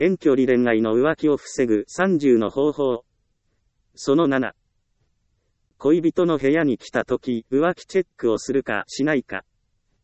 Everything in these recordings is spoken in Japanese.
遠距離恋愛の浮気を防ぐ30の方法。その7。恋人の部屋に来たとき、浮気チェックをするかしないか。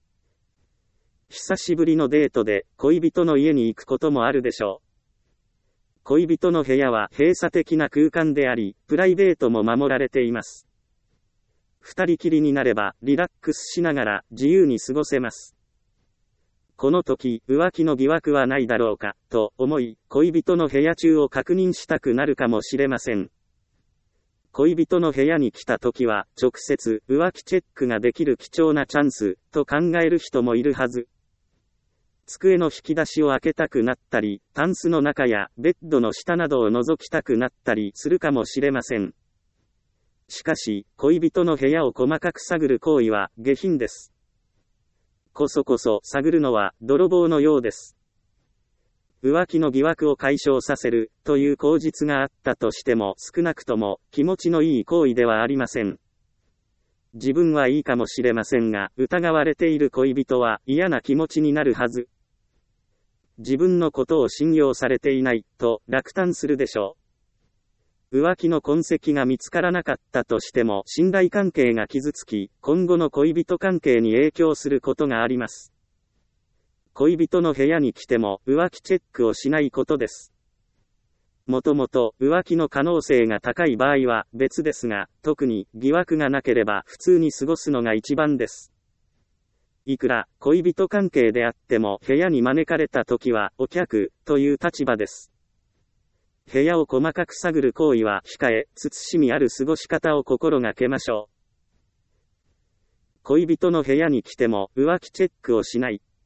久しぶりのデートで恋人の家に行くこともあるでしょう。恋人の部屋は閉鎖的な空間であり、プライベートも守られています。二人きりになればリラックスしながら自由に過ごせます。この時、浮気の疑惑はないだろうか、と思い、恋人の部屋中を確認したくなるかもしれません。恋人の部屋に来た時は、直接、浮気チェックができる貴重なチャンス、と考える人もいるはず。机の引き出しを開けたくなったり、タンスの中やベッドの下などを覗きたくなったりするかもしれません。しかし、恋人の部屋を細かく探る行為は下品です。こそこそ探るのは泥棒のようです。浮気の疑惑を解消させるという口実があったとしても少なくとも気持ちのいい行為ではありません。自分はいいかもしれませんが、疑われている恋人は嫌な気持ちになるはず。自分のことを信用されていないと落胆するでしょう。浮気の痕跡が見つからなかったとしても信頼関係が傷つき、今後の恋人関係に影響することがあります。恋人の部屋に来ても浮気チェックをしないことです。もともと浮気の可能性が高い場合は別ですが、特に疑惑がなければ普通に過ごすのが一番です。いくら恋人関係であっても部屋に招かれた時はお客という立場です。部屋を細かく探る行為は控え、慎みある過ごし方を心がけましょう。恋人の部屋に来ても浮気チェックをしない。